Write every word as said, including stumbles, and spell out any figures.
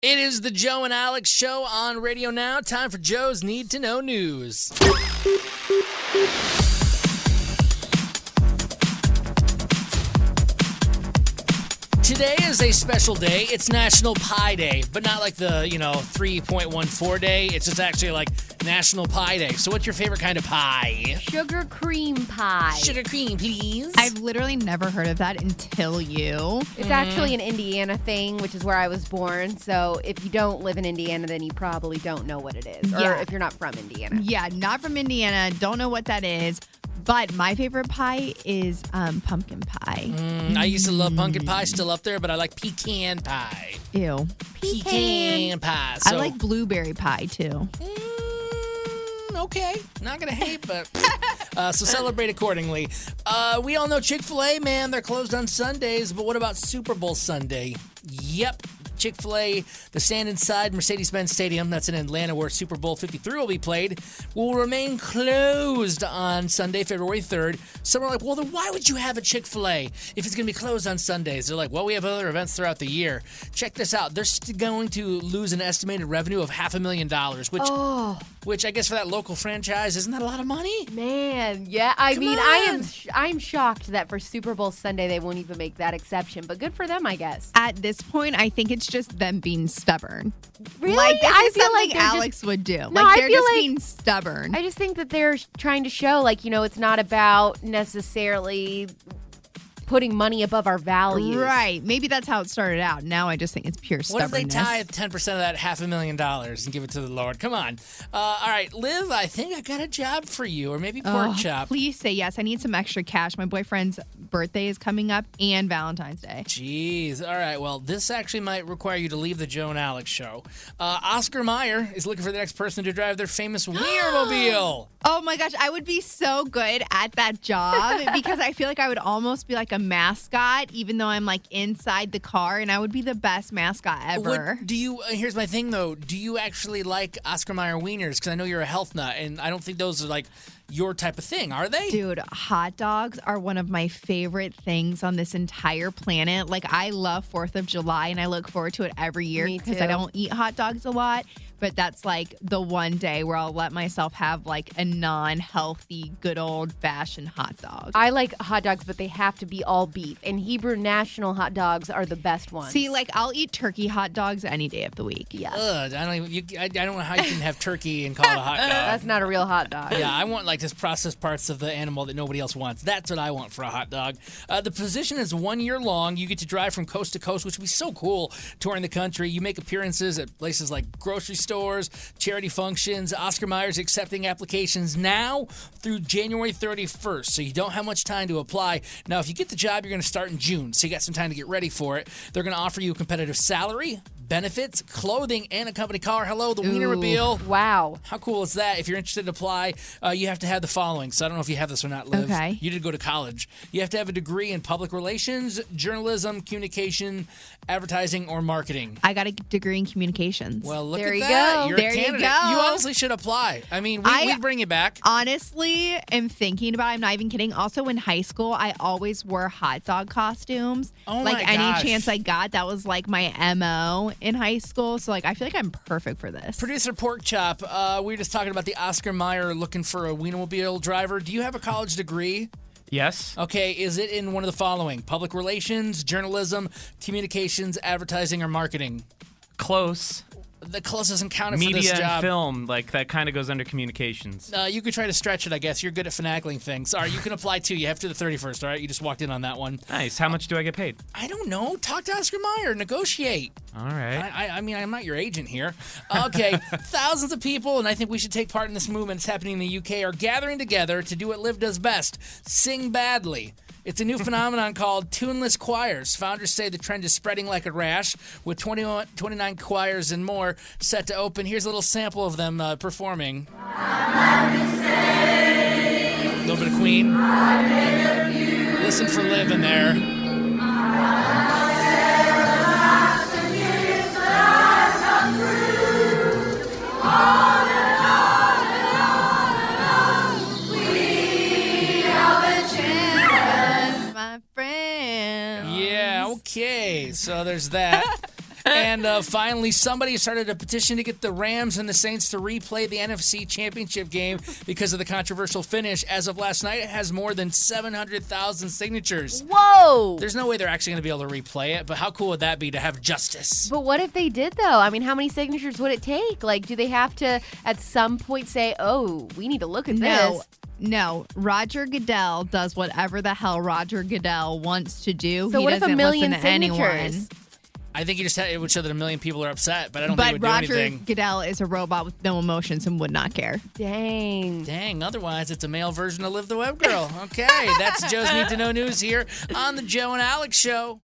It is the Joe and Alex Show on Radio Now. Time for Joe's Need to Know News. Today is a special day. It's National Pie Day, but not like the, you know, three point one four day. It's just actually like National Pie Day. So what's your favorite kind of pie? Sugar cream pie. Sugar cream, please. I've literally never heard of that until you. It's mm. actually an Indiana thing, which is where I was born. So if you don't live in Indiana, then you probably don't know what it is. Yeah. Or if you're not from Indiana. Yeah, not from Indiana. Don't know what that is. But my favorite pie is um, pumpkin pie. Mm, I used to love pumpkin pie, still up there, but I like pecan pie. Ew. Pecan, pecan pie. So. I like blueberry pie, too. Mm, okay. Not going to hate, but... uh, so celebrate accordingly. Uh, we all know Chick-fil-A, man, they're closed on Sundays, but what about Super Bowl Sunday? Yep. Chick-fil-A, the stand inside Mercedes-Benz Stadium, that's in Atlanta where Super Bowl fifty-three will be played, will remain closed on Sunday, February third. Some are like, well, then why would you have a Chick-fil-A if it's going to be closed on Sundays? They're like, well, we have other events throughout the year. Check this out. They're st- going to lose an estimated revenue of half a million dollars, which, oh. which I guess for that local franchise, isn't that a lot of money? Man, yeah. I Come mean, on. I am sh- I'm shocked that for Super Bowl Sunday they won't even make that exception, but good for them, I guess. At this point, I think it's just them being stubborn. Really? Like, this I is feel something like they're Alex just, would do. No, like, I they're feel just like, being stubborn. I just think that they're trying to show, like, you know, it's not about necessarily putting money above our values. Right. Maybe that's how it started out. Now I just think it's pure stubbornness. What if they tithe ten percent of that half a million dollars and give it to the Lord? Come on. Uh, all right, Liv, I think I got a job for you, or maybe pork oh, chop. Please say yes. I need some extra cash. My boyfriend's birthday is coming up and Valentine's Day. Jeez. All right, well, this actually might require you to leave the Joe and Alex show. Uh, Oscar Mayer is looking for the next person to drive their famous Wienermobile. Oh my gosh, I would be so good at that job because I feel like I would almost be like a mascot, even though I'm like inside the car, and I would be the best mascot ever. What, do you? Uh, here's my thing though. Do you actually like Oscar Mayer wieners? Because I know you're a health nut, and I don't think those are like your type of thing, are they? Dude, hot dogs are one of my favorite things on this entire planet. Like, I love fourth of July, and I look forward to it every year because I don't eat hot dogs a lot. But that's like the one day where I'll let myself have like a non-healthy, good old-fashioned hot dog. I like hot dogs, but they have to be all beef. And Hebrew National hot dogs are the best ones. See, like, I'll eat turkey hot dogs any day of the week. Yeah. Ugh, I don't even. You, I, I don't know how you can have turkey and call it a hot dog. That's not a real hot dog. Yeah, I want like just processed parts of the animal that nobody else wants. That's what I want for a hot dog. Uh, the position is one year long. You get to drive from coast to coast, which would be so cool, touring the country. You make appearances at places like grocery stores, charity functions. Oscar Mayer's accepting applications now through January thirty-first, so you don't have much time to apply. Now, if you get the job, you're going to start in June, so you got some time to get ready for it. They're going to offer you a competitive salary, benefits, clothing, and a company car. Hello, the Wienermobile. Wow. How cool is that? If you're interested to apply, uh, you have to have the following. So I don't know if you have this or not, Liv. Okay. You did go to college. You have to have a degree in public relations, journalism, communication, advertising, or marketing. I got a degree in communications. Well, look There at you that. go. You're There a you candidate. go. You honestly should apply. I mean, we, I- we'd bring you back. Honestly, am thinking about it. I'm not even kidding. Also, in high school, I always wore hot dog costumes. Oh, like my any gosh. chance I got, that was like my M O in high school. So, like, I feel like I'm perfect for this. Producer Pork Chop, uh, we were just talking about the Oscar Mayer looking for a Wienermobile driver. Do you have a college degree? Yes. Okay, is it in one of the following? Public relations, journalism, communications, advertising, or marketing? Close. The close isn't counted for Media this and job. film, like that kind of goes under communications. Uh, you could try to stretch it, I guess. You're good at finagling things. All right, you can apply too. You have to the thirty-first, all right? You just walked in on that one. Nice. How much do I get paid? I don't know. Talk to Oscar Mayer. Negotiate. All right. I, I, I mean, I'm not your agent here. Okay, thousands of people, and I think we should take part in this movement. It's happening in the U K, are gathering together to do what Liv does best, sing badly. It's a new phenomenon called tuneless choirs. Founders say the trend is spreading like a rash, with twenty-one, twenty-nine choirs and more set to open. Here's a little sample of them uh, performing. A little bit of Queen. Listen for Liv in there. My friend. Yeah, okay. So there's that. And uh, finally, somebody started a petition to get the Rams and the Saints to replay the N F C Championship game because of the controversial finish. As of last night, it has more than seven hundred thousand signatures. Whoa! There's no way they're actually going to be able to replay it, but how cool would that be to have justice? But what if they did, though? I mean, how many signatures would it take? Like, do they have to, at some point, say, oh, we need to look at No. this? No, Roger Goodell does whatever the hell Roger Goodell wants to do. So he what if a doesn't million listen to signatures? anyone. I think you just had, it would show that a million people are upset, but I don't think it But would Roger do anything. Goodell is a robot with no emotions and would not care. Dang. Dang, otherwise it's a male version of Live the Web Girl. Okay, that's Joe's Need to Know News here on the Joe and Alex Show.